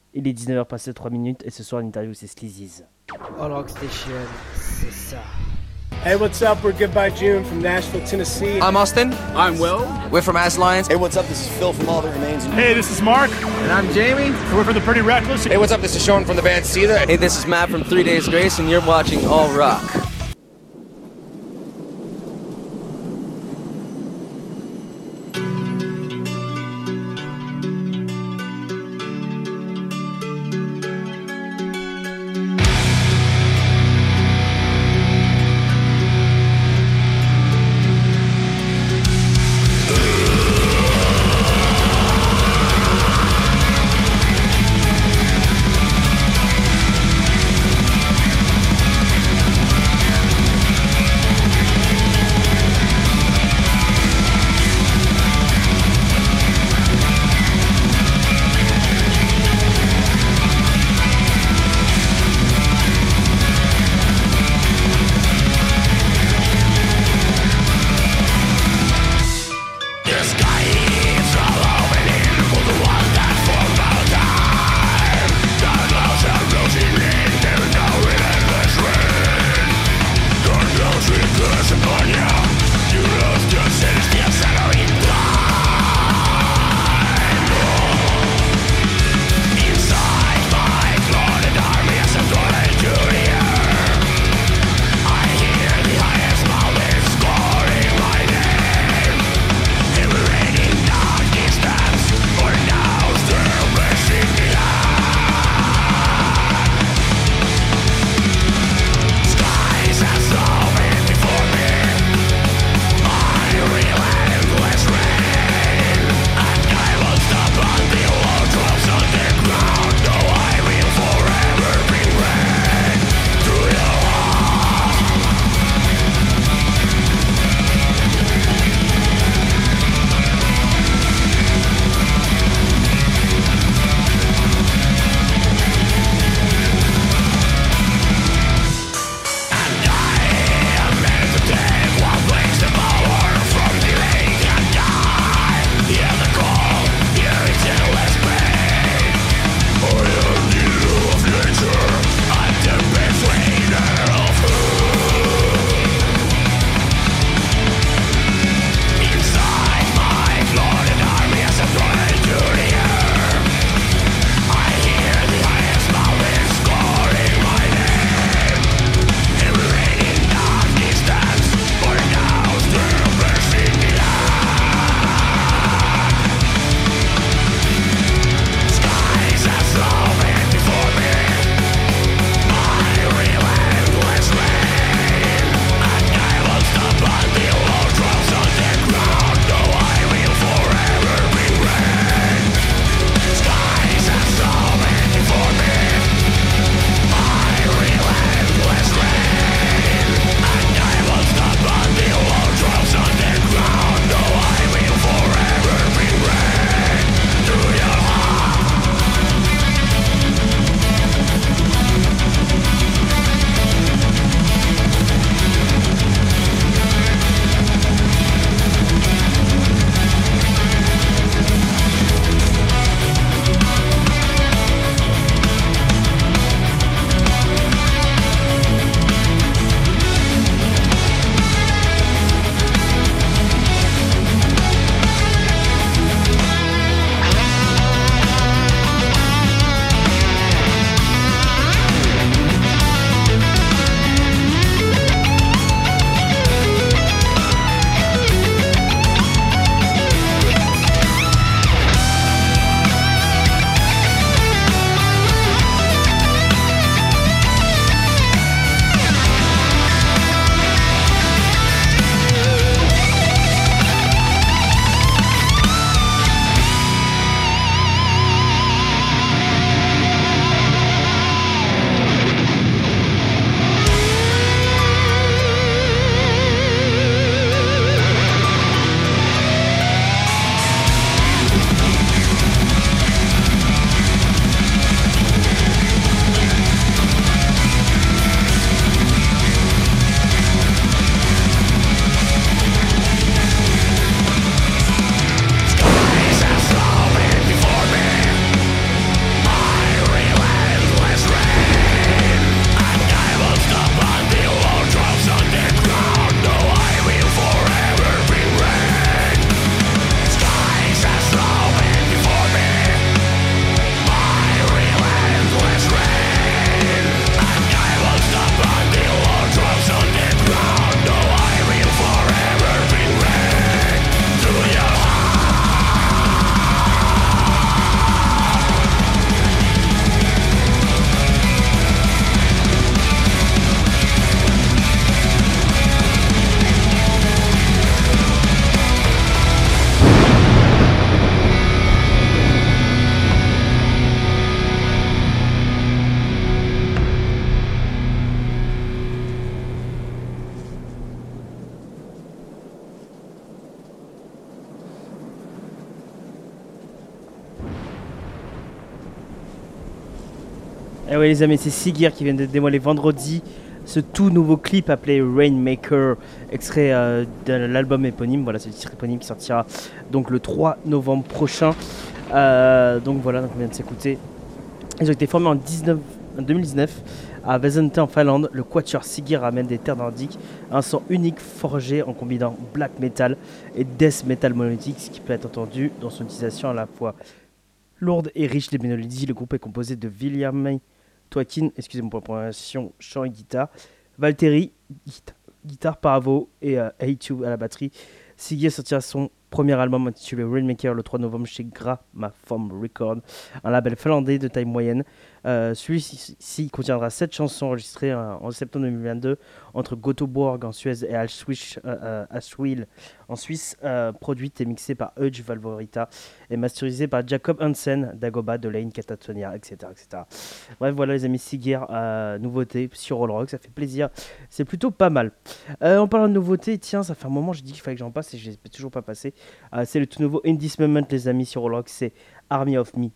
Il est 19h passé 3 minutes et ce soir l'interview c'est Sleazy's. All Rock Station, c'est ça. Hey, what's up? We're Goodbye June from Nashville, Tennessee. I'm Austin. I'm Will. We're from As Lions. Hey, what's up? This is Phil from All That Remains. Hey, this is Mark. And I'm Jamie. We're from the Pretty Reckless. Hey, what's up? This is Sean from the band Seether. Hey, this is Matt from 3 Days Grace, and you're watching All Rock. Et ouais les amis, c'est Sigir qui vient de dévoiler vendredi ce tout nouveau clip appelé Rainmaker, extrait de l'album éponyme. Voilà, c'est le titre éponyme qui sortira donc le 3 novembre prochain. Donc voilà, donc on vient de s'écouter. Ils ont été formés en 2019 à Väsäntä en Finlande. Le quatuor Sigir ramène des terres nordiques, un son unique forgé en combinant black metal et death metal monolithique, ce qui peut être entendu dans son utilisation à la fois lourde et riche des mélodies. Le groupe est composé de William Toakin, excusez-moi pour la prononciation, chant et guitare, Valtteri, guitare Paavo et A2 à la batterie. Sigir sortira son premier album intitulé Rainmaker le 3 novembre chez Gramophone Records, un label finlandais de taille moyenne. Celui-ci contiendra 7 chansons enregistrées en septembre 2022 entre Göteborg en Suède et Ashwil en Suisse, produite et mixée par Euge Valvorita et masterisée par Jacob Hansen, Dagoba, Delaine, Catatonia, etc., etc. Bref, voilà les amis, Sigir, nouveauté sur All Rock, ça fait plaisir, c'est plutôt pas mal. En parlant de nouveauté, tiens, ça fait un moment j'ai dit qu'il fallait que j'en passe et je ne l'ai toujours pas passé. C'est le tout nouveau In This Moment les amis sur All Rock, c'est Army of Me.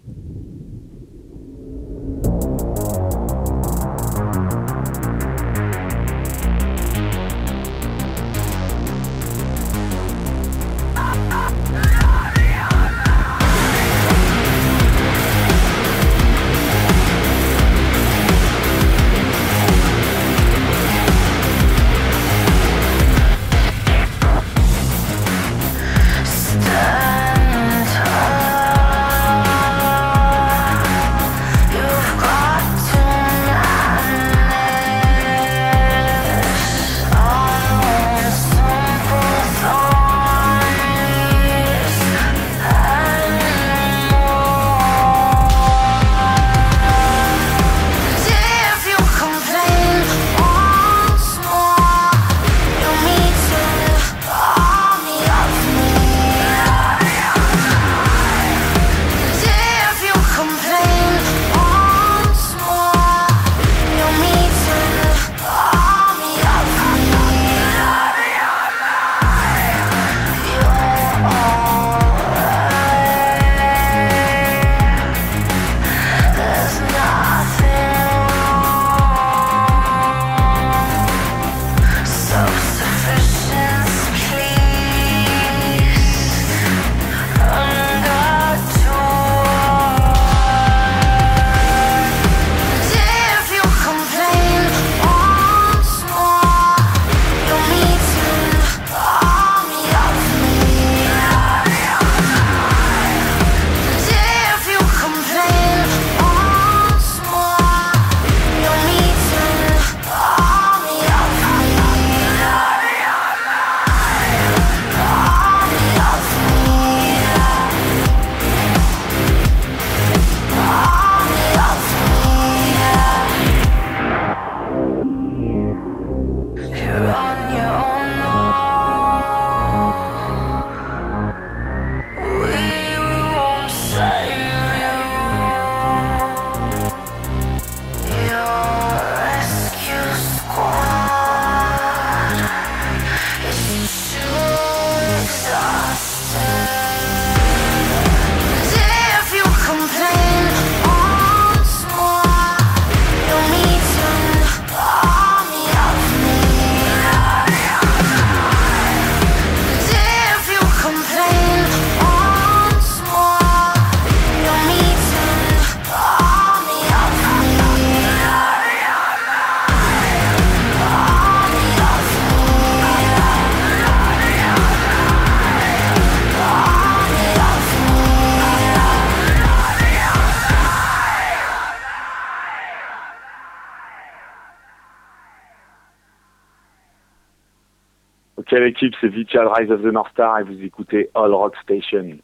Quelle équipe, c'est Vital Rise of the North Star et vous écoutez All Rock Station.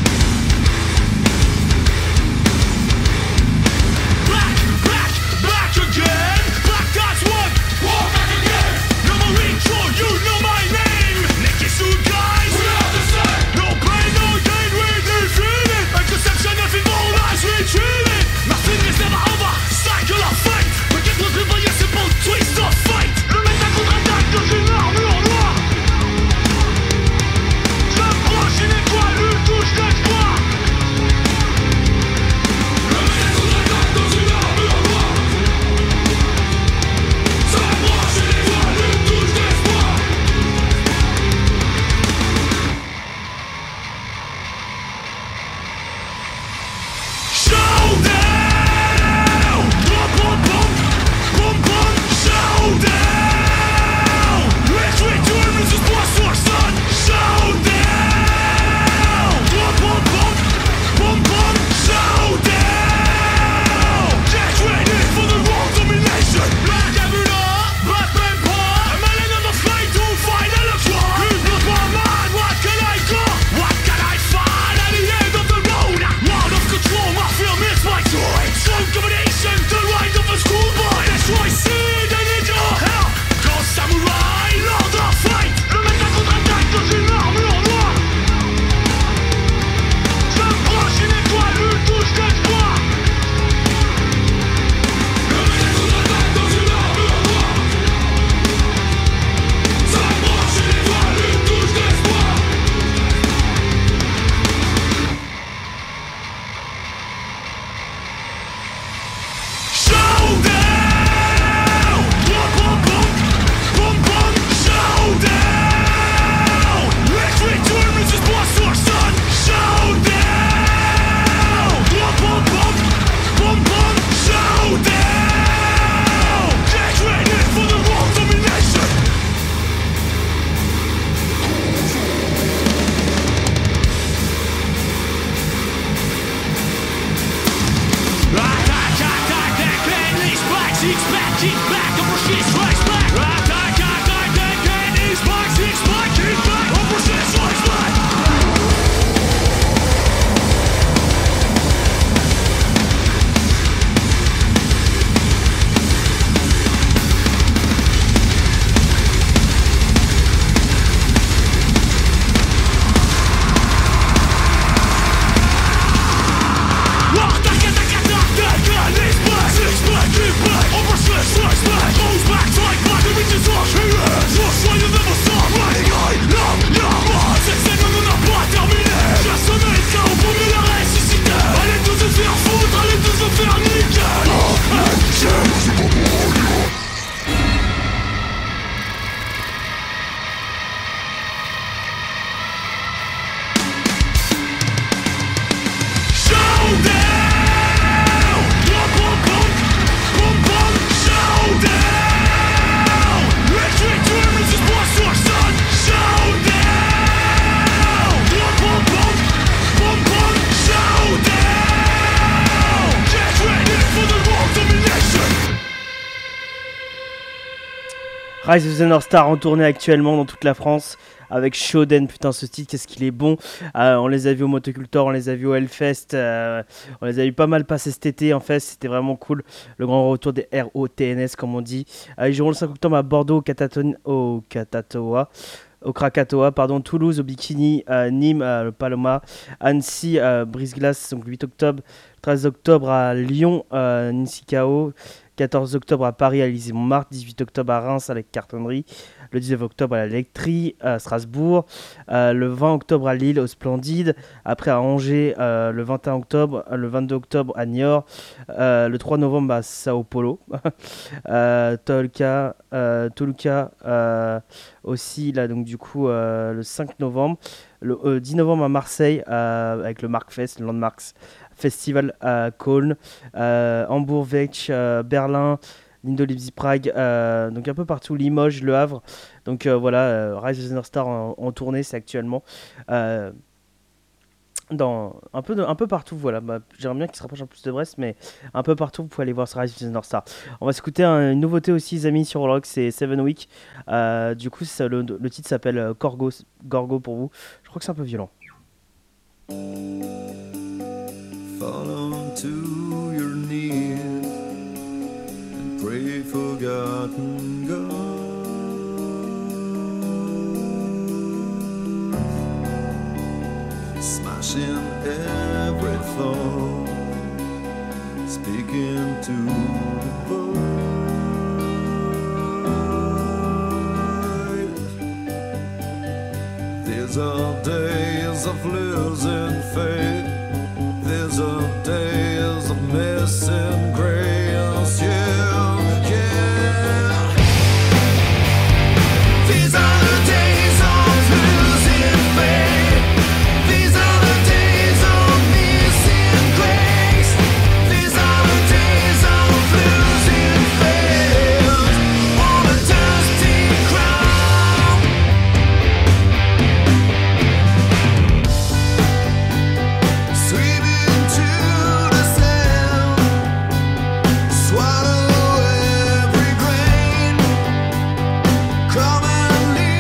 Black Rise of the North Star en tournée actuellement dans toute la France avec Shoden. Putain, ce titre, qu'est-ce qu'il est bon. On les a vus au Motocultor, on les a vus au Hellfest, on les a vu pas mal passer cet été en fait, c'était vraiment cool. Le grand retour des ROTNS comme on dit. Ils joueront le 5 octobre à Bordeaux, au Krakatoa, Toulouse, au Bikini, Nîmes, le Paloma, Annecy, Brise-Glace, donc le 8 octobre, 13 octobre à Lyon, Nisikao, 14 octobre à Paris, à Élysée-Montmartre, 18 octobre à Reims avec Cartonnerie, le 19 octobre à l'Electrie, à Strasbourg, le 20 octobre à Lille, au Splendide, après à Angers, le 21 octobre, le 22 octobre à Niort, le 3 novembre à Sao Paulo, Toluca aussi, là, donc du coup, le 5 novembre, le 10 novembre à Marseille, avec le Markfest, le Landmarks Festival à Cologne, Hambourg, Weich, Berlin, Lindo, Leipzig, Prague, donc un peu partout, Limoges, Le Havre. Donc voilà, Rise of the North Star en tournée, c'est actuellement dans un peu partout. Voilà, j'aimerais bien qu'il se rapproche un peu plus de Brest, mais un peu partout, vous pouvez aller voir ce Rise of the North Star. On va s'écouter une nouveauté aussi, les amis, sur Rock, c'est 7 Week. Du coup, le titre s'appelle Gorgo pour vous. Je crois que c'est un peu violent. Fall onto your knees and pray forgotten God. Smashing every thought, speaking to the void. These are days of losing faith. These are days of missing grace, yeah, yeah. These are the days of losing faith. These are the days of missing grace. These are the days of losing faith on a dusty ground. Sweeping to the sound, swallow every grain. Come and leave.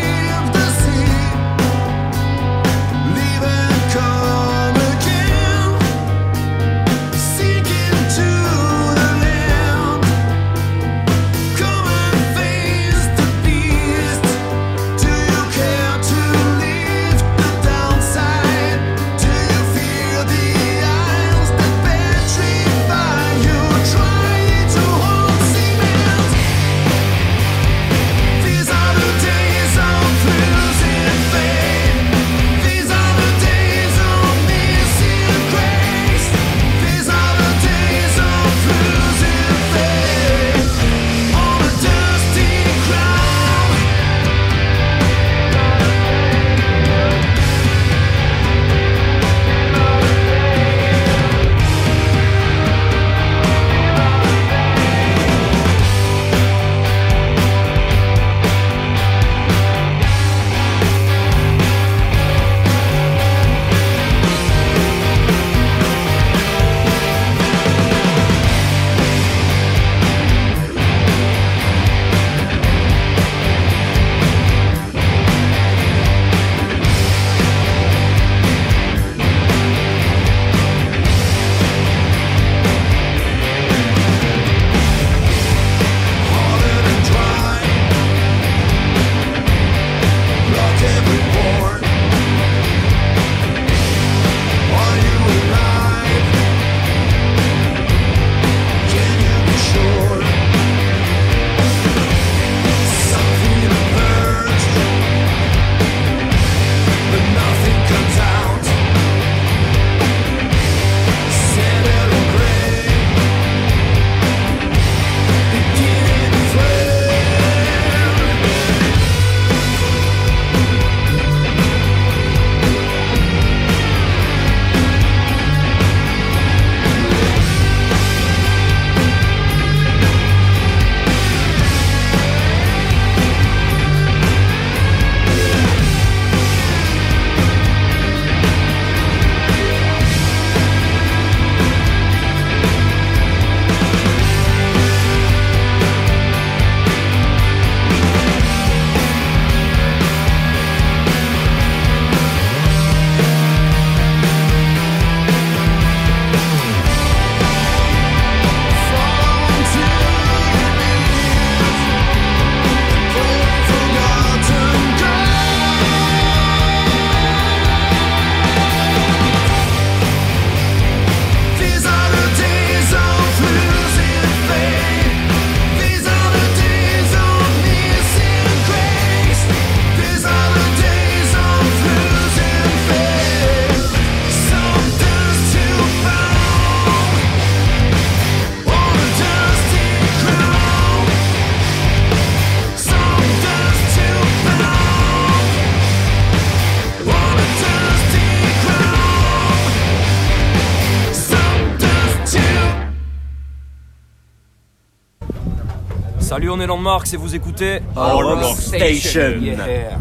Salut, on est Landmarks et vous écoutez All Rock Station. Yeah.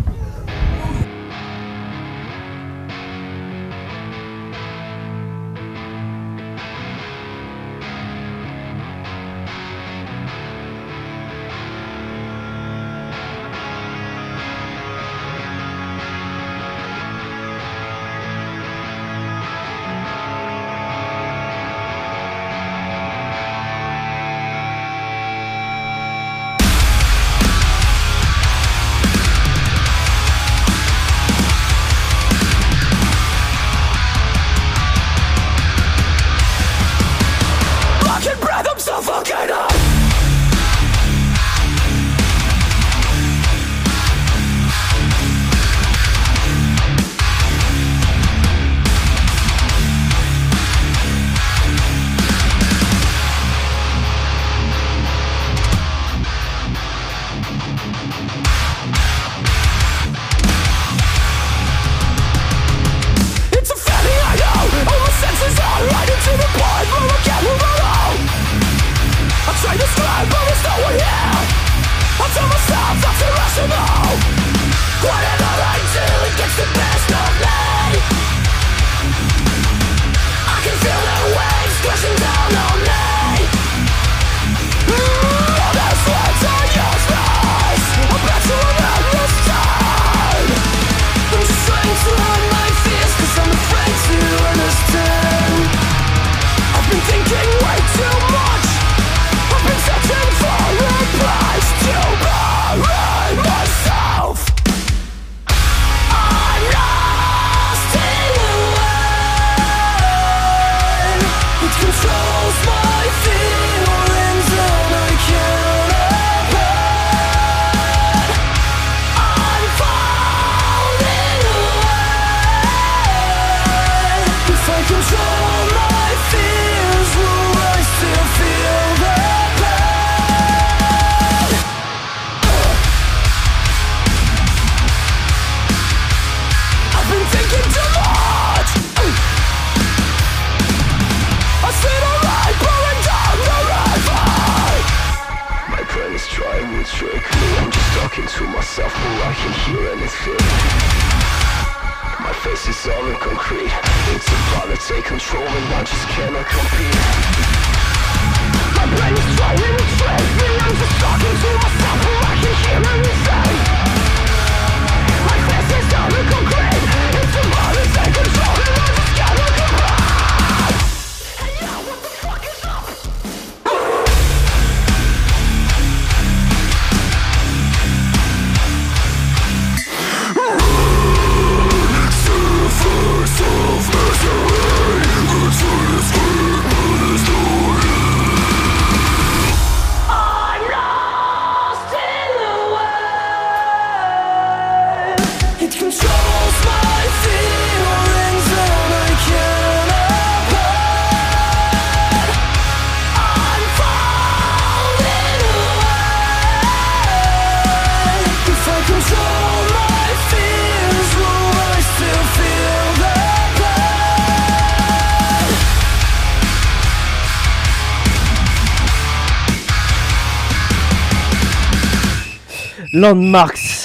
Landmarks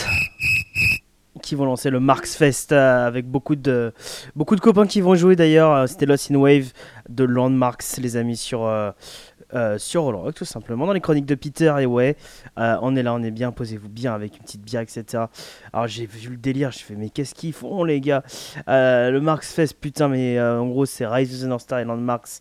qui vont lancer le Marks Fest avec beaucoup de copains qui vont jouer d'ailleurs. C'était Lost in Wave de Landmarks, les amis, sur All Rock, tout simplement, dans les chroniques de Peter. Et ouais, on est là, on est bien, posez-vous bien avec une petite bière, etc. Alors j'ai vu le délire, je fais mais qu'est-ce qu'ils font les gars, le Marks Fest, putain, mais en gros c'est Rise of the North Star et Landmarks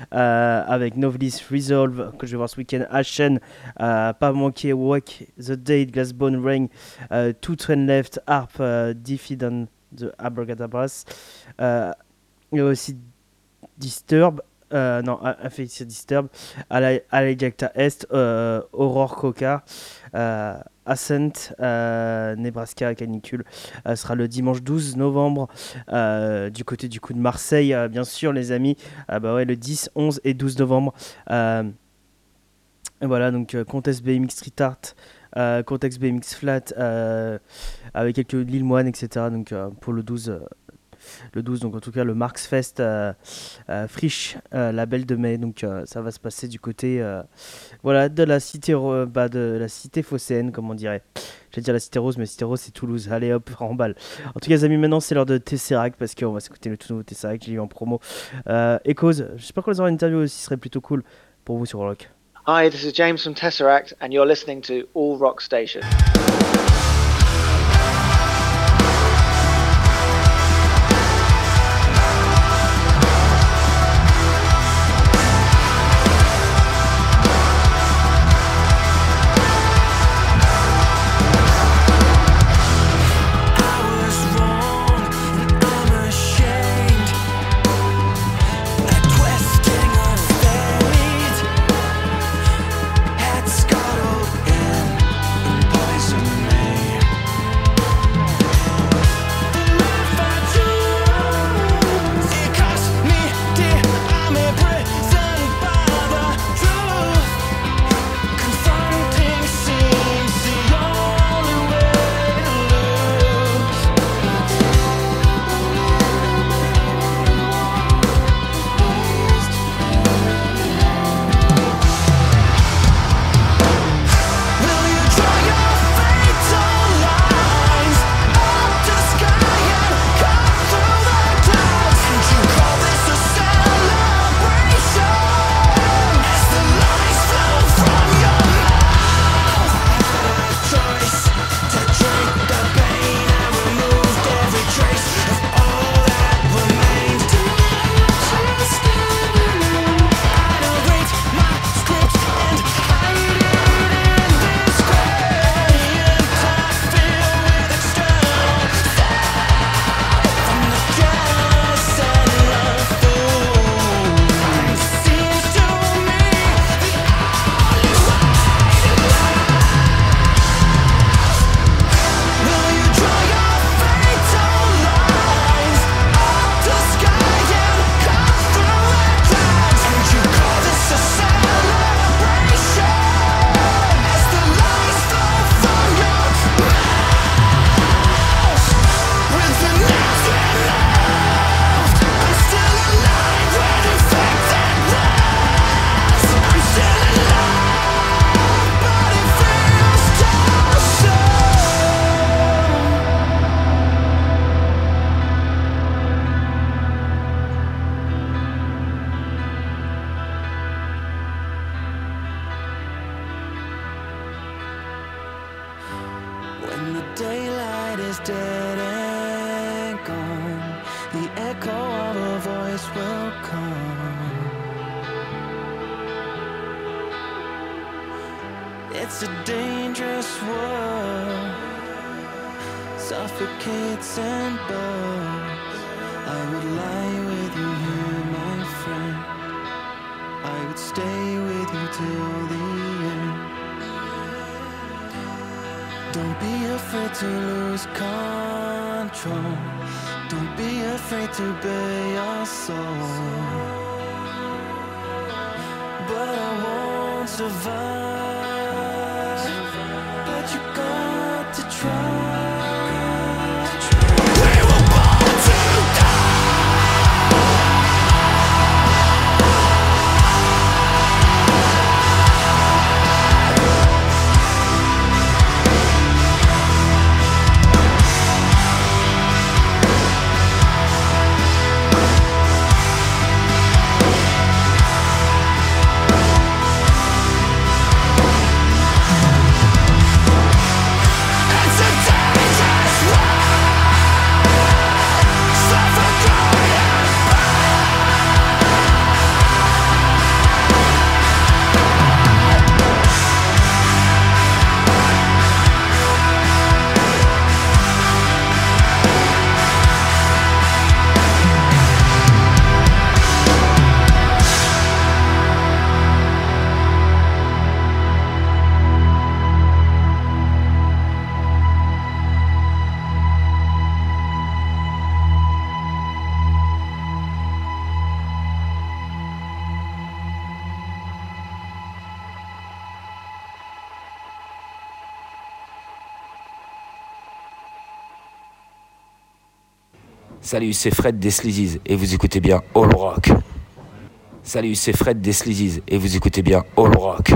avec Novelist, Resolve que je vais voir ce week-end, Ashen, pas manquer, Walk the Date, Glassbone, Ring, Two Train Left, Harp, Defeat on the Abracadabras, il y a aussi Disturb, c'est Disturb, Alejacta Est, Aurore Coca, Ascent, Nebraska Canicule, sera le dimanche 12 novembre du côté du coup de Marseille, bien sûr les amis, le 10, 11 et 12 novembre. Voilà, donc Contest BMX Street Art, Contest BMX Flat, avec quelques Lil Moine, etc. Donc pour le 12, le 12, donc en tout cas le Marx Fest Friche, label de mai, donc ça va se passer du côté voilà, de la cité de la cité phocéenne, comme on dirait. J'allais dire la cité rose, mais cité rose c'est Toulouse. Allez hop, remballe. En tout cas les amis, maintenant c'est l'heure de Tesseract, parce qu'on va s'écouter le tout nouveau Tesseract, j'ai eu en promo. Echoes, j'espère qu'on les aura une interview aussi, ce serait plutôt cool pour vous sur Rock. Hi, this is James from Tesseract, and you're listening to All Rock Station. It's a dangerous world, suffocates and burns. I would lie with you here, my friend. I would stay with you till the end. Don't be afraid to lose control. Don't be afraid to bare your soul. But I won't survive. But you got to try. Salut, c'est Fred des Sleazies et vous écoutez bien All Rock. Salut, c'est Fred des Sleazies et vous écoutez bien All Rock.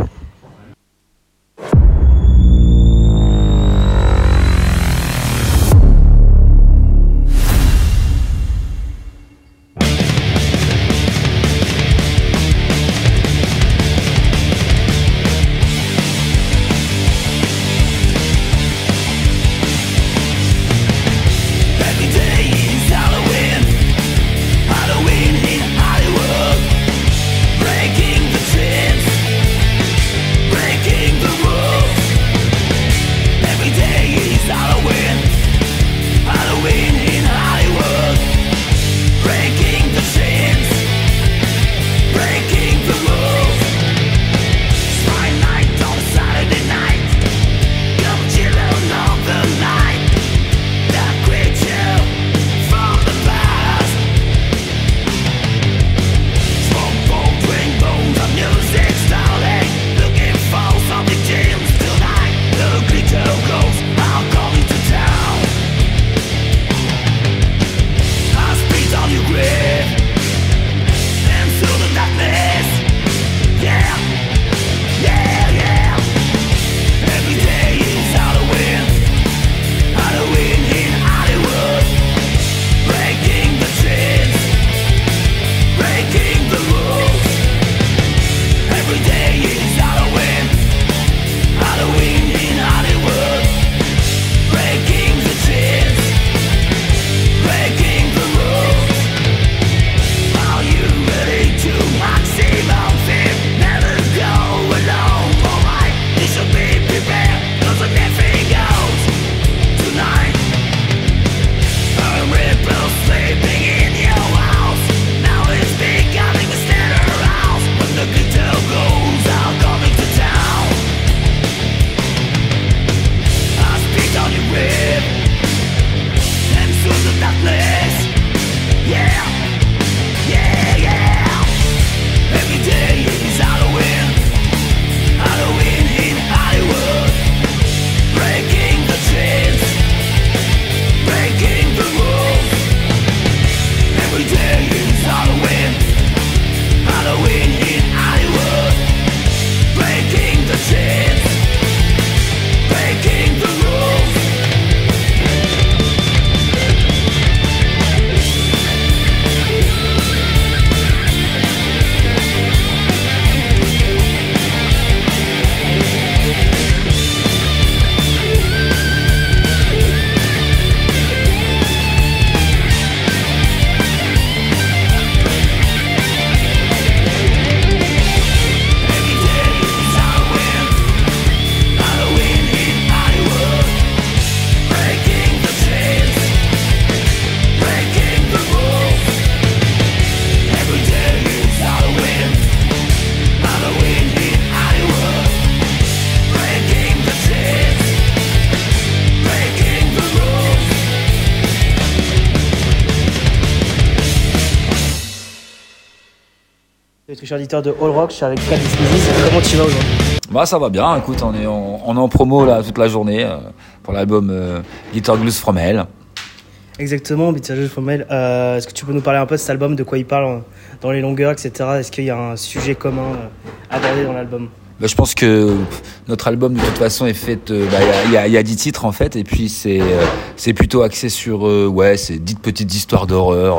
Cher auditeur de All Rock, je suis avec Fred des Sleazies. Comment tu vas aujourd'hui? Bah ça va bien, écoute, on est en promo là toute la journée pour l'album Bitter Blues from Hell. Exactement, Bitter Blues from Hell. Est-ce que tu peux nous parler un peu de cet album, de quoi il parle dans les longueurs, etc. Est-ce qu'il y a un sujet commun abordé dans l'album? Bah, je pense que notre album de toute façon est fait, il y a 10 titres en fait, et puis c'est plutôt axé sur c'est 10 petites histoires d'horreur.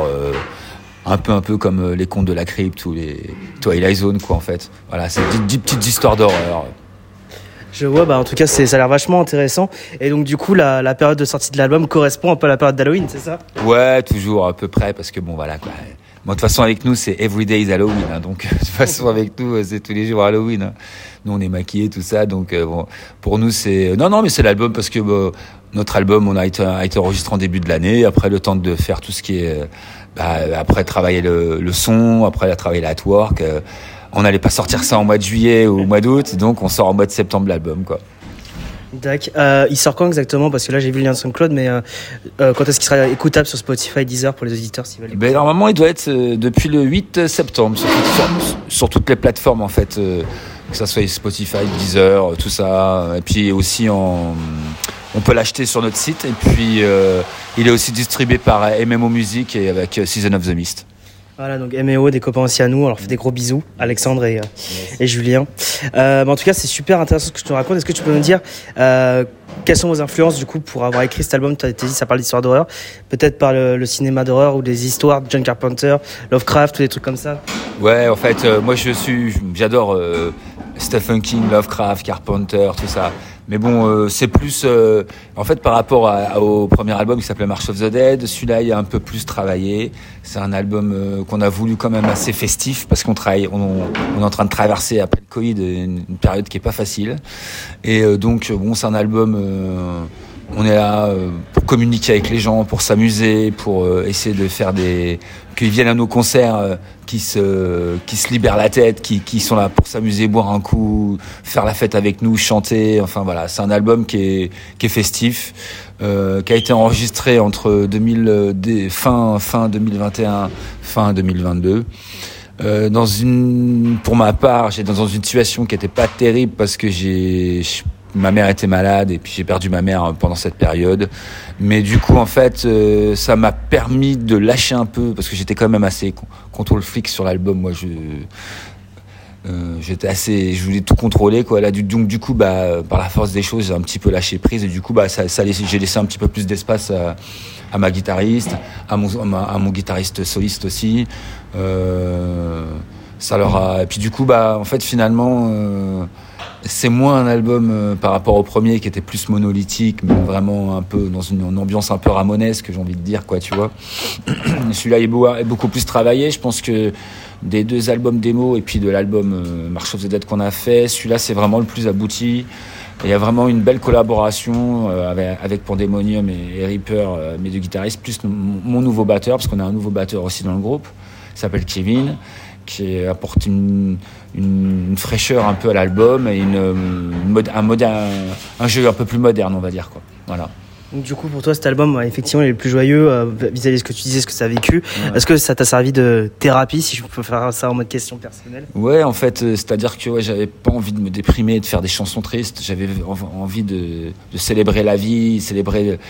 Un peu comme les contes de la crypte ou les Twilight Zone, quoi, en fait. Voilà, c'est 10 petites histoires d'horreur. Je vois, en tout cas, ça a l'air vachement intéressant. Et donc, du coup, la période de sortie de l'album correspond un peu à la période d'Halloween, c'est ça? Ouais, toujours, à peu près, parce que bon, voilà, quoi. Moi, de toute façon, avec nous, c'est every day is Halloween, hein, donc, de toute façon, avec nous, c'est tous les jours Halloween, hein. Nous, on est maquillés, tout ça, donc, bon, pour nous, c'est... Non, mais c'est l'album, parce que, notre album, on a été enregistré en début de l'année, après le temps de faire tout ce qui est... après travailler le son, après travailler l'artwork, on n'allait pas sortir ça en mois de juillet ou au mois d'août, donc on sort en mois de septembre l'album, quoi. D'accord. Il sort quand exactement? Parce que là j'ai vu le lien de SoundCloud, mais quand est-ce qu'il sera écoutable sur Spotify, Deezer pour les auditeurs s'ils veulent l'écouter? Normalement il doit être depuis le 8 septembre sur toutes les plateformes en fait, que ça soit Spotify, Deezer, tout ça, et puis aussi en on peut l'acheter sur notre site. Et puis, il est aussi distribué par MMO Music et avec Season of the Mist. Voilà, donc MMO, des copains aussi à nous. On leur fait des gros bisous, Alexandre et Julien. En tout cas, c'est super intéressant ce que tu nous racontes. Est-ce que tu peux nous dire quelles sont vos influences du coup pour avoir écrit cet album? Tu as dit ça parle d'histoire d'horreur, peut-être par le cinéma d'horreur ou des histoires de John Carpenter, Lovecraft ou des trucs comme ça. Ouais, en fait, moi j'adore Stephen King, Lovecraft, Carpenter, tout ça. Mais bon, c'est plus en fait par rapport au premier album qui s'appelait March of the Dead. Celui-là, il est un peu plus travaillé. C'est un album qu'on a voulu quand même assez festif parce qu'on est en train de traverser après le Covid une période qui est pas facile. Et donc bon, c'est un album. On est là pour communiquer avec les gens, pour s'amuser, pour essayer de faire qu'ils viennent à nos concerts, qui se libèrent la tête, qui sont là pour s'amuser, boire un coup, faire la fête avec nous, chanter. Enfin voilà, c'est un album qui est festif, qui a été enregistré entre fin 2021, fin 2022. Pour ma part, j'étais dans une situation qui était pas terrible parce que ma mère était malade et puis j'ai perdu ma mère pendant cette période. Mais du coup, en fait, ça m'a permis de lâcher un peu parce que j'étais quand même assez contrôle fric sur l'album. Moi, je voulais tout contrôler, quoi. Là, donc du coup, par la force des choses, j'ai un petit peu lâché prise et du coup, j'ai laissé un petit peu plus d'espace à ma guitariste, à mon guitariste soliste aussi. Et puis du coup, en fait, finalement. C'est moins un album par rapport au premier qui était plus monolithique, mais vraiment un peu dans une ambiance un peu ramonesque, j'ai envie de dire, quoi, tu vois. Celui-là est beaucoup plus travaillé. Je pense que des deux albums démo et puis de l'album March of the Dead qu'on a fait, celui-là c'est vraiment le plus abouti. Il y a vraiment une belle collaboration avec Pandemonium et Reaper, mes deux guitaristes, plus mon nouveau batteur, parce qu'on a un nouveau batteur aussi dans le groupe, il s'appelle Kevin, qui apporte une fraîcheur un peu à l'album et un jeu un peu plus moderne, on va dire, quoi. Voilà. Donc, du coup, pour toi, cet album, effectivement, il est le plus joyeux vis-à-vis de ce que tu disais, ce que tu as vécu. Ouais. Est-ce que ça t'a servi de thérapie, si je peux faire ça en mode question personnelle? Ouais, en fait, c'est-à-dire que j'avais pas envie de me déprimer, de faire des chansons tristes. J'avais envie de célébrer la vie, célébrer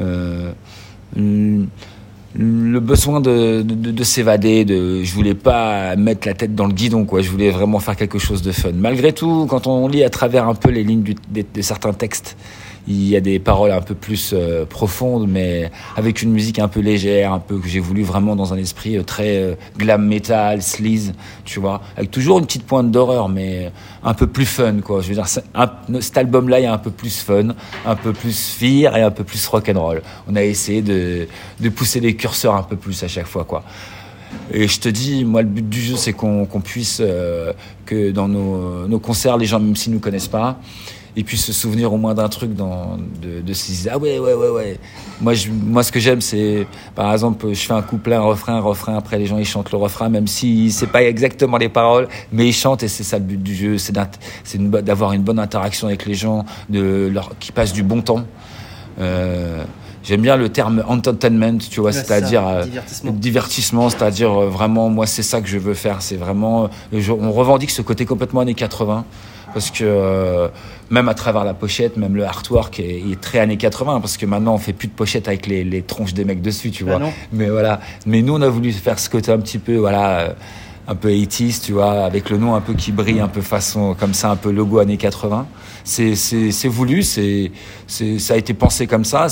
le besoin de s'évader, je voulais pas mettre la tête dans le guidon, quoi. Je voulais vraiment faire quelque chose de fun. Malgré tout, quand on lit à travers un peu les lignes de certains textes, il y a des paroles un peu plus profondes, mais avec une musique un peu légère, un peu que j'ai voulu vraiment dans un esprit très glam metal, sleaze, tu vois, avec toujours une petite pointe d'horreur, mais un peu plus fun, quoi. Je veux dire, cet album-là, il y a un peu plus fun, un peu plus fear et un peu plus rock'n'roll. On a essayé de pousser les curseurs un peu plus à chaque fois, quoi. Et je te dis, moi, le but du jeu, c'est qu'on puisse, que dans nos concerts, les gens, même s'ils nous connaissent pas, ils puissent se souvenir au moins d'un truc de se dire, ah ouais. Moi, ce que j'aime, c'est, par exemple, je fais un couplet, un refrain, après les gens, ils chantent le refrain, même si c'est pas exactement les paroles, mais ils chantent et c'est ça le but du jeu, c'est d'avoir une bonne interaction avec les gens, qui passent du bon temps. J'aime bien le terme entertainment, tu vois, c'est-à-dire divertissement, c'est-à-dire vraiment, moi, c'est ça que je veux faire. C'est vraiment, on revendique ce côté complètement années 80, parce que même à travers la pochette, même le artwork est très années 80, parce que maintenant on fait plus de pochettes avec les tronches des mecs dessus, tu vois. Mais voilà. Mais nous, on a voulu faire ce côté un petit peu, voilà, un peu 80s, tu vois, avec le nom un peu qui brille, un peu façon comme ça, un peu logo années 80. C'est voulu, ça a été pensé comme ça,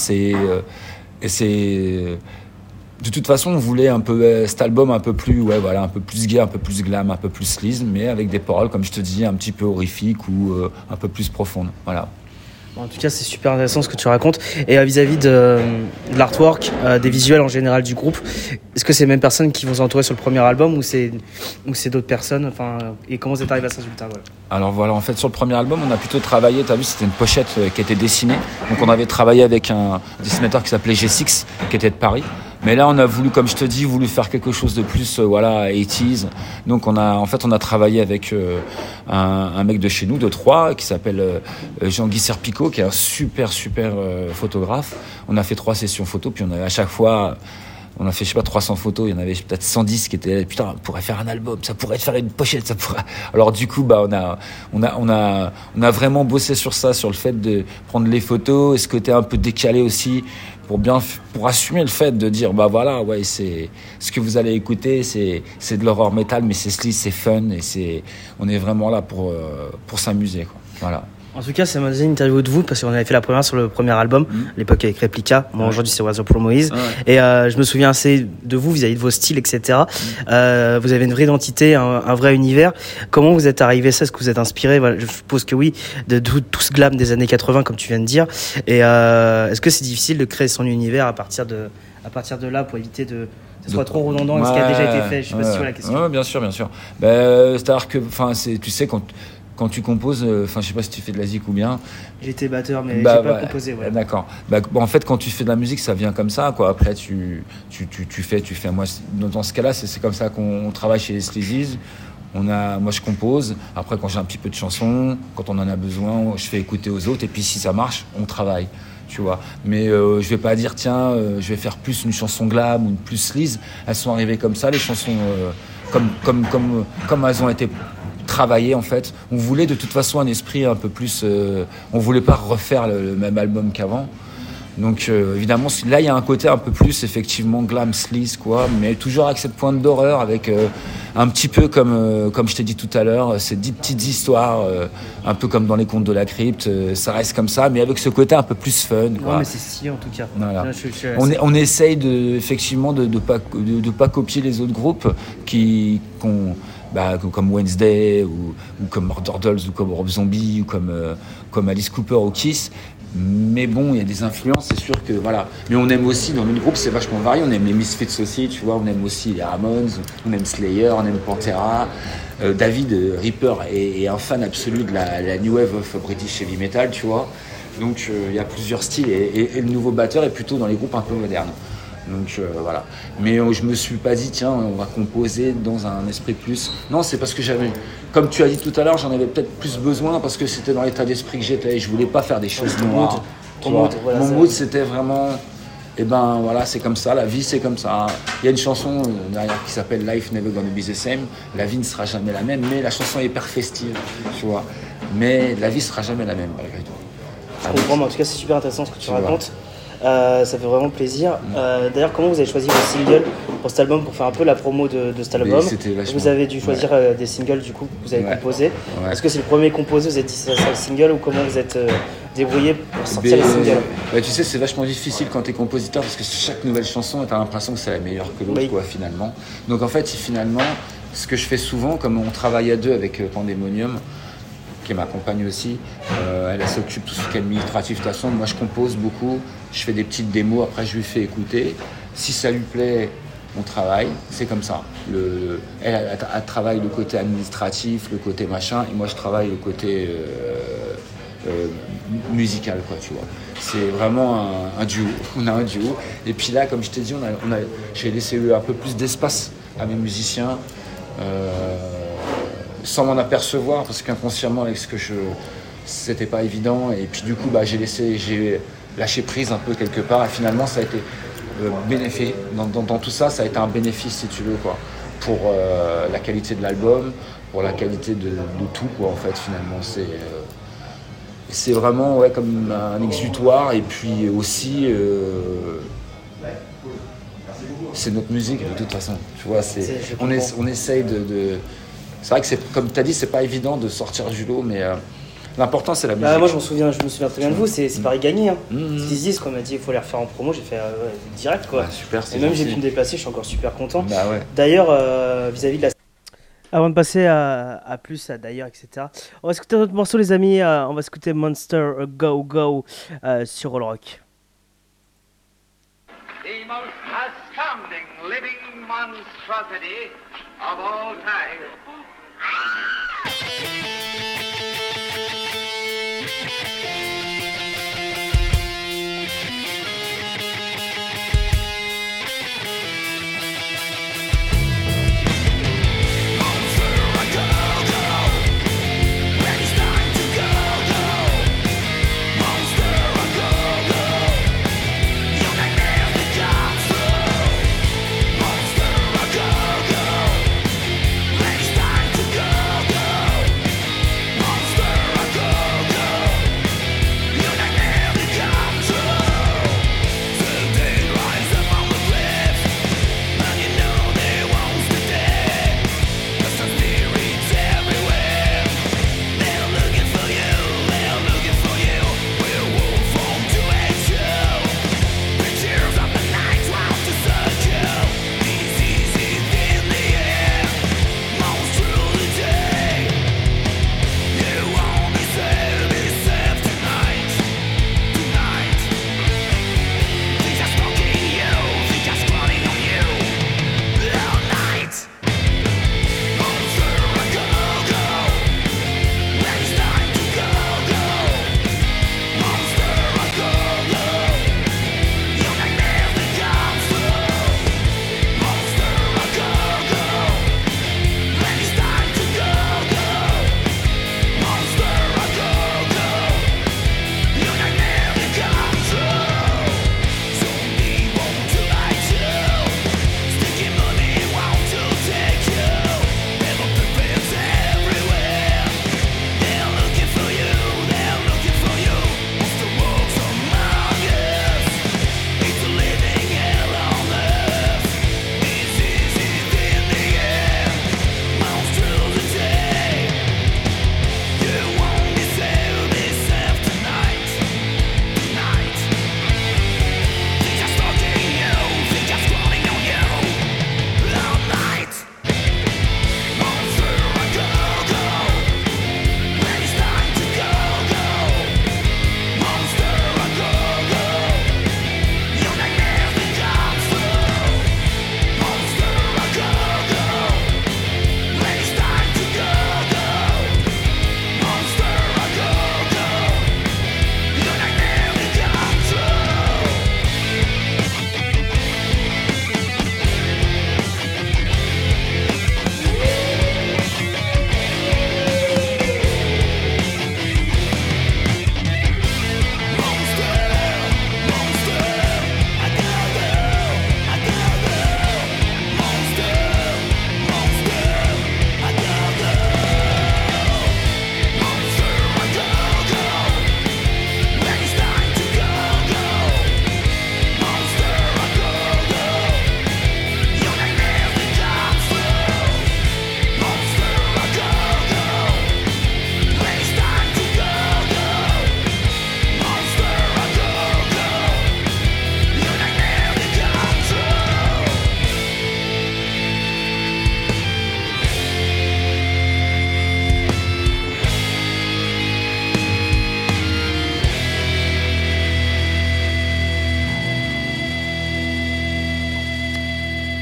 de toute façon, on voulait un peu cet album un peu plus, ouais, voilà, un peu plus gay, un peu plus glam, un peu plus sleaze, mais avec des paroles, comme je te dis, un petit peu horrifiques ou un peu plus profondes. Voilà. En tout cas, c'est super intéressant ce que tu racontes. Et vis-à-vis de l'artwork, des visuels en général du groupe, est-ce que c'est les mêmes personnes qui vont s'entourer sur le premier album ou c'est d'autres personnes, enfin, et comment vous êtes arrivé à ce résultat, voilà. Alors voilà, en fait, sur le premier album, on a plutôt travaillé, tu as vu, c'était une pochette qui était dessinée. Donc on avait travaillé avec un dessinateur qui s'appelait G6, qui était de Paris. Mais là, on a voulu, comme je te dis, faire quelque chose de plus, voilà, 80s. Donc on a travaillé avec un mec de chez nous, de Troyes, qui s'appelle Jean-Guy Serpicot, qui est un super photographe. On a fait 3 sessions photos, puis on a à chaque fois On a fait, je sais pas, 300 photos. Il y en avait peut-être 110 qui étaient, putain, on pourrait faire un album, ça pourrait faire une pochette, ça pourrait. Alors, du coup, bah, on a vraiment bossé sur ça, sur le fait de prendre les photos et ce côté un peu décalé aussi pour assumer le fait de dire, bah voilà, ouais, c'est ce que vous allez écouter, c'est de l'horror metal, mais c'est sleaze, c'est fun et on est vraiment là pour s'amuser, quoi. Voilà. En tout cas, ça m'a donné une interview de vous parce qu'on avait fait la première sur le premier album, à l'époque avec Replica. Moi, aujourd'hui, c'est What's Up Pro Moïse. Et je me souviens assez de vous vis-à-vis de vos styles, etc. Vous avez une vraie identité, un vrai univers. Comment vous êtes arrivé à ça? Est-ce que vous êtes inspiré? Voilà, je suppose que oui, de tout ce glam des années 80, comme tu viens de dire. Et est-ce que c'est difficile de créer son univers à partir de là pour éviter que ce soit trop redondant et ce qui a déjà été fait? Je sais pas si tu vois la question. Ouais, bien sûr. C'est-à-dire que, tu sais, quand tu composes, je sais pas si tu fais de la zik ou bien. J'étais batteur, mais j'ai pas composé. Ouais. D'accord. En fait, quand tu fais de la musique, ça vient comme ça, quoi. Après, tu fais. Moi, dans ce cas-là, c'est comme ça qu'on travaille chez les Sleazies. Moi, je compose. Après, quand j'ai un petit peu de chansons, quand on en a besoin, je fais écouter aux autres. Et puis, si ça marche, on travaille. Tu vois. Mais je vais pas dire, tiens, je vais faire plus une chanson glam ou une plus sleaze. Elles sont arrivées comme ça, les chansons, comme elles ont été travailler en fait. On voulait de toute façon un esprit un peu plus on voulait pas refaire le même album qu'avant, donc évidemment là il y a un côté un peu plus effectivement glam sleaze quoi, mais toujours avec cette pointe d'horreur, avec un petit peu comme je t'ai dit tout à l'heure, ces 10 petites histoires un peu comme dans les contes de la crypte, ça reste comme ça, mais avec ce côté un peu plus fun quoi. Non mais c'est stylé en tout cas. Voilà. On essaye effectivement de pas copier les autres groupes comme Wednesday ou comme Murder Dolls ou comme Rob Zombie ou comme Alice Cooper ou Kiss. Mais bon, il y a des influences, c'est sûr que voilà. Mais on aime aussi, dans notre groupe, c'est vachement varié. On aime les Misfits aussi, tu vois. On aime aussi les Ramones, on aime Slayer, on aime Pantera. David Ripper est un fan absolu de la New Wave of British Heavy Metal, tu vois. Donc il y a plusieurs styles et le nouveau batteur est plutôt dans les groupes un peu modernes. Donc voilà. Mais je me suis pas dit tiens on va composer dans un esprit plus. Non, c'est parce que j'avais, comme tu as dit tout à l'heure, j'en avais peut-être plus besoin parce que c'était dans l'état d'esprit que j'étais. Je voulais pas faire des choses noires. Mon mood c'était vraiment, voilà, c'est comme ça, la vie c'est comme ça. Il y a une chanson derrière qui s'appelle Life Never Gonna Be the Same. La vie ne sera jamais la même, mais la chanson est hyper festive, tu vois. Mais la vie sera jamais la même malgré tout. Je comprends, mais en tout cas c'est super intéressant ce que tu racontes. Ça fait vraiment plaisir. D'ailleurs, comment vous avez choisi vos singles pour cet album, pour faire un peu la promo de cet album? Vous avez dû choisir des singles du coup que vous avez composés. Ouais. Est-ce que c'est le premier composé, vous êtes dit ça le single, ou comment vous êtes débrouillé pour sortir les singles? Tu sais, c'est vachement difficile quand t'es compositeur parce que chaque nouvelle chanson, t'as l'impression que c'est la meilleure que l'autre, quoi, finalement. Donc en fait, ce que je fais souvent, comme on travaille à deux avec Pandemonium, qui m'accompagne aussi, elle s'occupe de tout ce qui est administratif. De toute façon, moi je compose beaucoup, je fais des petites démos, après je lui fais écouter. Si ça lui plaît, on travaille, c'est comme ça. Elle travaille le côté administratif, le côté machin, et moi je travaille le côté musical, quoi, tu vois. C'est vraiment un duo, on a un duo. Et puis là, comme je t'ai dit, j'ai laissé un peu plus d'espace à mes musiciens. Sans m'en apercevoir, parce qu'inconsciemment avec c'était pas évident, et puis du coup j'ai lâché prise un peu quelque part, et finalement ça a été bénéfique dans tout ça, ça a été un bénéfice si tu veux quoi, pour la qualité de l'album, pour la qualité de tout quoi en fait. Finalement c'est vraiment comme un exutoire, et puis aussi c'est notre musique de toute façon, tu vois. On essaye de c'est vrai que comme tu as dit, c'est pas évident de sortir du lot, mais l'important c'est la musique. Moi je me souviens très bien de vous, c'est Paris gagné. Hein. Ce qu'ils disent, qu'on m'a dit il faut les refaire en promo, j'ai fait direct quoi. Super, c'est et même gentil. j'ai pu me déplacer, je suis encore super content. Ouais. D'ailleurs, vis-à-vis de la... Avant de passer à plus, d'ailleurs, etc. On va écouter un autre morceau les amis, on va écouter Monster Go Go sur All Rock. The most astounding living monstrosity of all time.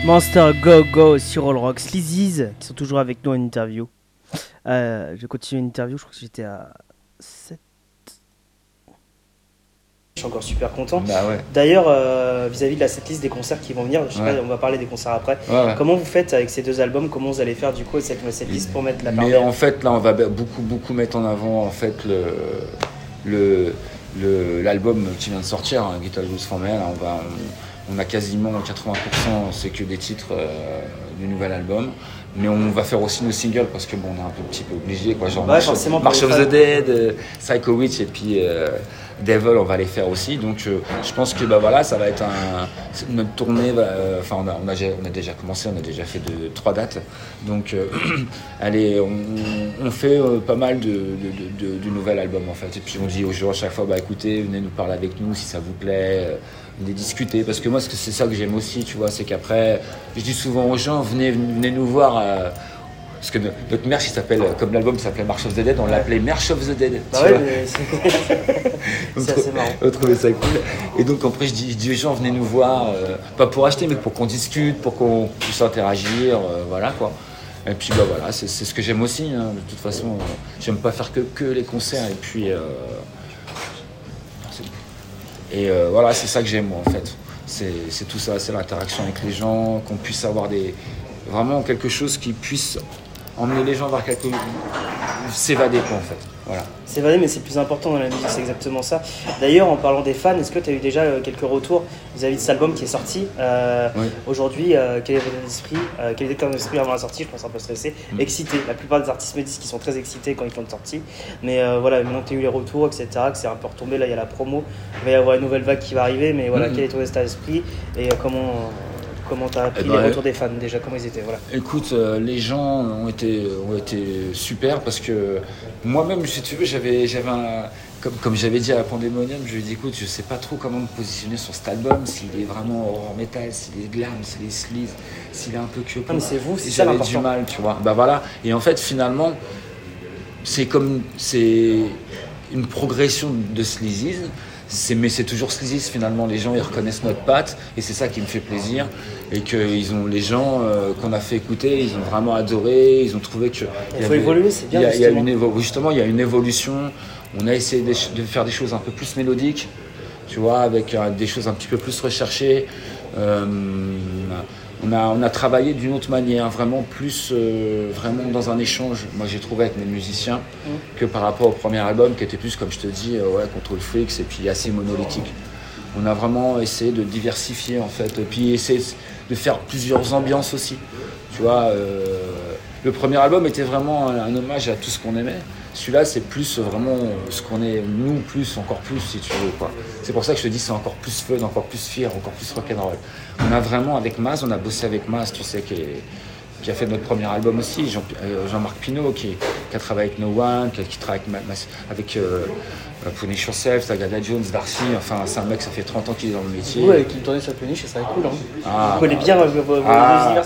Monster Go Go sur All Rock. Sleazy's qui sont toujours avec nous en interview. Je continue une interview, je crois que j'étais à 7. Je suis encore super content. Bah ouais. D'ailleurs, vis-à-vis de la setlist des concerts qui vont venir, je sais pas, on va parler des concerts après. Ouais. Comment vous faites avec ces deux albums? Comment vous allez faire du coup cette setlist pour mettre la part? Mais en fait, là, on va beaucoup mettre en avant en fait l'album qui vient de sortir, hein, Guitar Blues for Men. On a quasiment 80%, c'est que des titres du nouvel album. Mais on va faire aussi nos singles parce que bon, on est un petit peu obligé, quoi. Genre March of the Dead, Psycho Witch et puis Devil, on va les faire aussi. Donc je pense que voilà, ça va être notre tournée. Enfin, on a déjà commencé, on a déjà fait 3 dates. Donc allez, on fait pas mal du nouvel album en fait. Et puis on dit aux gens à chaque fois, écoutez, venez nous parler avec nous si ça vous plaît. Venez discuter, parce que moi c'est ça que j'aime aussi, tu vois, c'est qu'après je dis souvent aux gens, venez nous voir, parce que notre merch il s'appelle, comme l'album s'appelait March of the Dead, on l'appelait March of the Dead. Bah ouais, mais c'est assez marrant. On trouvait ça cool. Et donc après je dis aux gens, venez nous voir, pas pour acheter mais pour qu'on discute, pour qu'on puisse interagir, voilà quoi. Et puis voilà, c'est ce que j'aime aussi, hein. De toute façon, j'aime pas faire que les concerts, et puis voilà, c'est ça que j'aime moi en fait. C'est tout ça, c'est l'interaction avec les gens, qu'on puisse avoir vraiment quelque chose qui puisse emmener les gens vers s'évader quoi en fait. Voilà. S'évader, mais c'est le plus important dans la musique, c'est exactement ça. D'ailleurs, en parlant des fans, est-ce que tu as eu déjà quelques retours vis-à-vis de cet album qui est sorti oui. Aujourd'hui, quel est votre esprit quel était votre esprit avant la sortie? Je pense un peu stressé, excité. La plupart des artistes me disent qu'ils sont très excités quand ils font une sortie. Mais voilà, maintenant que tu as eu les retours, etc., que c'est un peu retombé, là il y a la promo, il va y avoir une nouvelle vague qui va arriver, mais voilà, quel est ton état d'esprit et comment tu as appris les retours des fans déjà? Comment ils étaient? Voilà. Écoute, les gens ont été super parce que moi-même, si tu veux, j'avais comme j'avais dit à la Pandemonium, je lui ai dit écoute, je sais pas trop comment me positionner sur cet album, s'il est vraiment horror metal, s'il est glam, s'il est sleaze, s'il est un peu cute. Mais c'est vous, c'est ça j'avais l'important. du mal, tu vois. Voilà. Et en fait, finalement, c'est une progression de sleaze. Mais c'est toujours sleazy finalement, les gens ils reconnaissent notre patte et c'est ça qui me fait plaisir et que les gens qu'on a fait écouter, ils ont vraiment adoré, ils ont trouvé que il faut évoluer, c'est bien. Il y a une évolution. On a essayé de faire des choses un peu plus mélodiques, tu vois, avec des choses un petit peu plus recherchées. On a travaillé d'une autre manière, vraiment vraiment dans un échange, moi j'ai trouvé avec mes musiciens, que par rapport au premier album qui était plus, comme je te dis, Control Freaks et puis assez monolithique. On a vraiment essayé de diversifier en fait, et puis essayer de faire plusieurs ambiances aussi. Tu vois, le premier album était vraiment un hommage à tout ce qu'on aimait. Celui-là, c'est plus vraiment ce qu'on est, nous, encore plus, si tu veux, quoi. C'est pour ça que je te dis, c'est encore plus fun, encore plus fier, encore plus rock'n'roll. On a vraiment, avec Maz, on a bossé avec Maz, tu sais, qui a fait notre premier album aussi, Jean-Marc Pinault, qui a travaillé avec No One, qui travaille avec Punish Yourself, Tagada Jones, Darcy, enfin, c'est un mec, ça fait 30 ans qu'il est dans le métier. Ouais, qui me tournait sur Punish, ça serait cool, hein. Vous connaissez bien vos deux univers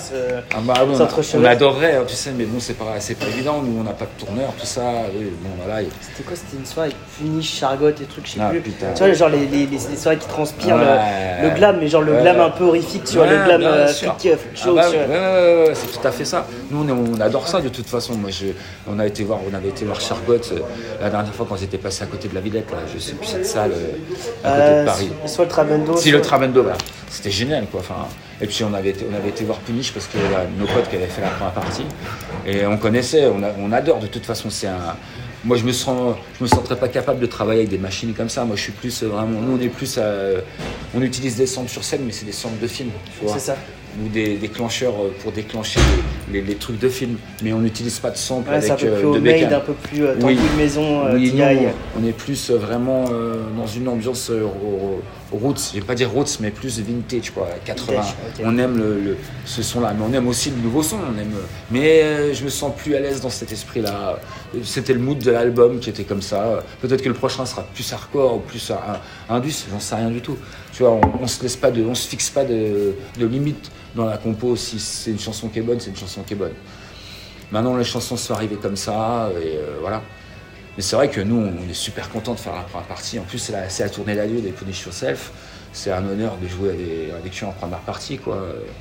on adorerait, tu sais, mais bon, c'est pas évident, nous, on n'a pas de tourneur, tout ça, bon, voilà. C'était quoi? C'était une soirée avec Punish, Chargot et trucs, je sais plus. Putain. Tu vois, genre les soirées qui transpirent le glam, mais genre le glam un peu horrifique, tu vois, le glam flic show. Ouais, c'est tout à fait ça. Nous, on adore ça de toute façon. Moi, on avait été voir Chargot la dernière fois quand on était passé à côté de la Villette, là, je sais plus cette salle à côté de Paris. Soit le Trabendo. Si, le Trabendo, voilà. C'était génial, quoi. Enfin, et puis on avait été voir Punish parce que nos potes qui avaient fait la première partie et on connaissait, on adore de toute façon. Moi, je me sentirais pas capable de travailler avec des machines comme ça. Moi, je suis plus vraiment. Nous, on est plus. On utilise des samples sur scène, mais c'est des samples de film, tu vois. C'est ça. Ou des déclencheurs pour déclencher les trucs de film. Mais on n'utilise pas de samples avec de bécane. C'est un peu plus homemade, un peu plus tendu de maison. Oui, on est plus vraiment dans une ambiance roots. Je vais pas dire roots, mais plus vintage, quoi. 80. Okay. On aime ce son-là, mais on aime aussi le nouveau son. Mais je me sens plus à l'aise dans cet esprit-là. C'était le mood de l'album qui était comme ça. Peut-être que le prochain sera plus hardcore ou plus indus, j'en sais rien du tout. Tu vois, on se fixe pas de limite dans la compo. Si c'est une chanson qui est bonne, c'est une chanson qui est bonne. Maintenant, les chansons sont arrivées comme ça, et voilà. Mais c'est vrai que nous, on est super contents de faire la première partie. En plus, c'est la tournée d'adieu des Punish Yourself. C'est un honneur de jouer avec eux en première partie, quoi.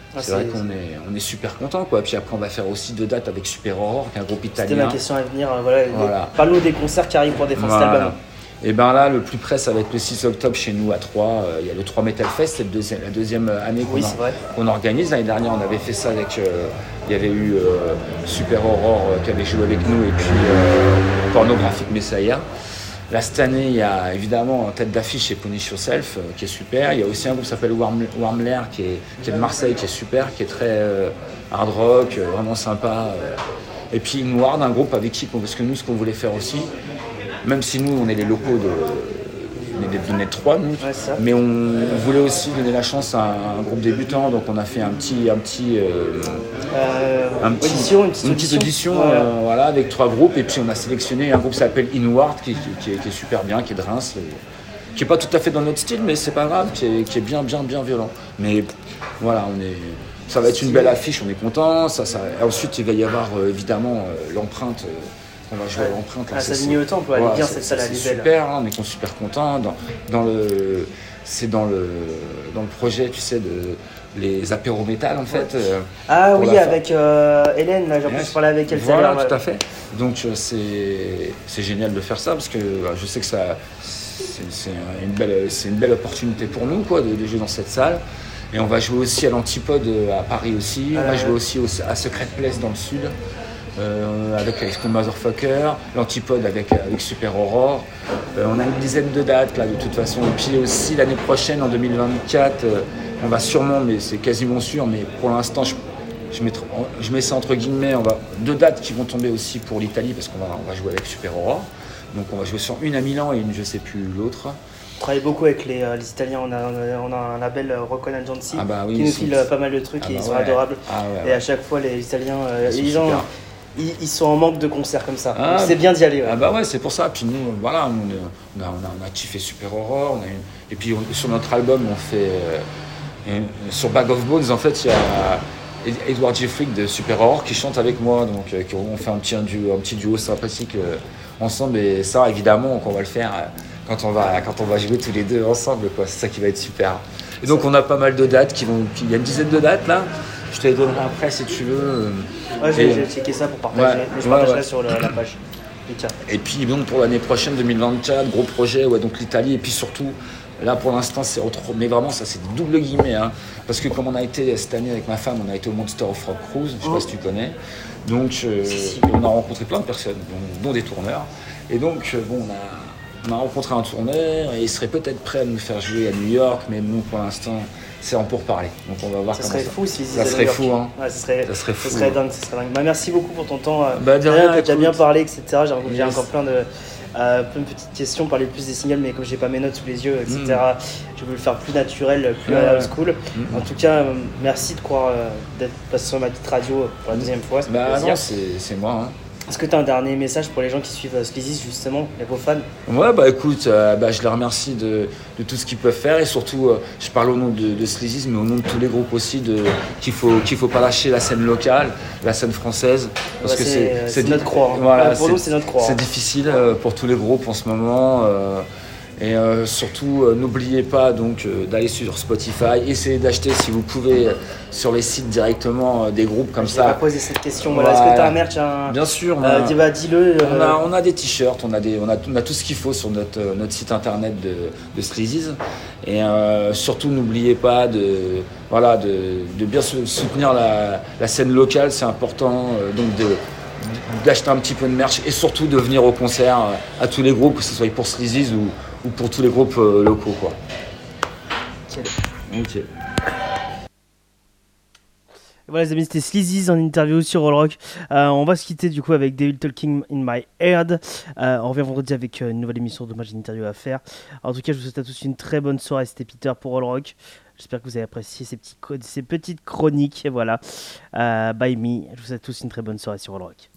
C'est vrai qu'on est super content, quoi. Puis après, on va faire aussi 2 dates avec Super Aurore, qui est un groupe italien. C'était ma question à venir. Voilà. Parle-nous des concerts qui arrivent pour défendre cet album. Et ben là, le plus près, ça va être le 6 octobre chez nous à Troyes. Il y a le 3 Metal Fest, c'est la deuxième année qu'on organise. L'année dernière, on avait fait ça avec. Il y avait eu Super Aurore qui avait joué avec nous et puis Pornographic Messiah. Là, cette année, il y a évidemment en tête d'affiche chez Punish Yourself qui est super. Il y a aussi un groupe qui s'appelle Warmler qui est de Marseille, qui est super, qui est très hard rock, vraiment sympa. Et puis Inward, un groupe avec qui, parce que nous, ce qu'on voulait faire aussi, même si nous, on est les locaux de Troyes, nous, mais on voulait aussi donner la chance à un groupe débutant, donc on a fait une petite audition voilà, avec 3 groupes, et puis on a sélectionné un groupe qui s'appelle Inward, qui est super bien, qui est de Reims, qui est pas tout à fait dans notre style, mais c'est pas grave, qui est bien violent. Mais voilà, ça va être une belle affiche, on est content. Ensuite, il va y avoir évidemment l'empreinte. On va jouer à l'empreinte. Ça digne autant, elle est bien cette salle, elle est belle. Super, on est super content. C'est dans le projet, tu sais, les apéros métal en fait. Avec Hélène, là, j'ai pu parler avec elle. Voilà, tout à fait. Donc c'est génial de faire ça parce que je sais que c'est une belle opportunité pour nous, quoi, de jouer dans cette salle. Et on va jouer aussi à l'Antipode à Paris aussi. On va jouer aussi à Secret Place dans le sud. Avec Extreme Motherfucker, l'Antipode avec Super Aurore. On a une dizaine de dates là de toute façon. Et puis aussi l'année prochaine, en 2024, on va sûrement, mais c'est quasiment sûr, mais pour l'instant je mets ça entre guillemets, 2 dates qui vont tomber aussi pour l'Italie parce qu'on va jouer avec Super Aurore. Donc on va jouer sur une à Milan et une je sais plus l'autre. On travaille beaucoup avec les Italiens, on a un label Rock On Agency qui nous file pas mal de trucs et ils sont adorables. Et à chaque fois les Italiens, ils sont en manque de concerts comme ça. C'est bien d'y aller. C'est pour ça. Puis nous, voilà, on a kiffé Super Aurore. Et puis sur notre album, on fait sur Bag of Bones, en fait, il y a Edward Jeffrey de Super Aurore qui chante avec moi. Donc on fait un petit duo sympathique ensemble. Et ça, évidemment, qu'on va le faire quand on va jouer tous les deux ensemble, quoi. C'est ça qui va être super. Et donc on a pas mal de dates il y a une dizaine de dates là. Je te les donnerai après si tu veux. Je vais checker ça pour partager. Je partagerai sur la page. Et puis donc pour l'année prochaine 2024, gros projet, donc l'Italie. Et puis surtout, là pour l'instant c'est autre. Mais vraiment ça c'est des doubles guillemets. Parce que comme on a été cette année avec ma femme, on a été au Monster of Rock Cruise, je sais pas si tu connais. Donc on a rencontré plein de personnes, dont des tourneurs. Et donc on a rencontré un tourneur et il serait peut-être prêt à nous faire jouer à New York, mais nous pour l'instant c'est en pourparlers. Donc on va voir comment ça. Fou si ça serait fou, hein. Ça serait fou. Ça serait dingue. Merci beaucoup pour ton temps. De rien, tu as bien parlé, etc. J'ai encore plein de petites questions, parler plus des singles, mais comme j'ai pas mes notes sous les yeux, etc. Je veux le faire plus naturel, plus old school. En tout cas, merci de croire d'être passé sur ma petite radio pour la deuxième fois. Non, c'est moi. Est-ce que tu as un dernier message pour les gens qui suivent Sleazy's, justement, vos fans ? Ouais, écoute, je les remercie de tout ce qu'ils peuvent faire et surtout, je parle au nom de Sleazy's, mais au nom de tous les groupes aussi, qu'il faut pas lâcher la scène locale, la scène française. Parce que c'est notre croix. Voilà, pour nous, c'est notre croix. C'est difficile pour tous les groupes en ce moment. Et surtout, n'oubliez pas d'aller sur Spotify, essayez d'acheter si vous pouvez sur les sites directement des groupes comme ça. Je vais poser cette question. Voilà. Est-ce que tu as un merch Bien sûr. Dis-le. On a des t-shirts, on a tout ce qu'il faut sur notre site internet de Sleazy's. Et surtout, n'oubliez pas de bien soutenir la scène locale, c'est important. D'acheter un petit peu de merch et surtout de venir au concert à tous les groupes, que ce soit pour Sleazy's ou pour tous les groupes locaux, quoi. Ok. Voilà les amis, c'était Sleazy's en interview sur All Rock. On va se quitter du coup avec Devil Talking in My Head. On revient vendredi avec une nouvelle émission de J'ai une interview à faire. En tout cas, je vous souhaite à tous une très bonne soirée. C'était Peter pour All Rock. J'espère que vous avez apprécié ces petites chroniques. Et voilà. Bye me. Je vous souhaite à tous une très bonne soirée sur All Rock.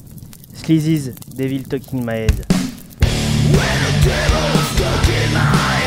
Sleazy's, Devil Talking in My Head. When the devil's stuck in my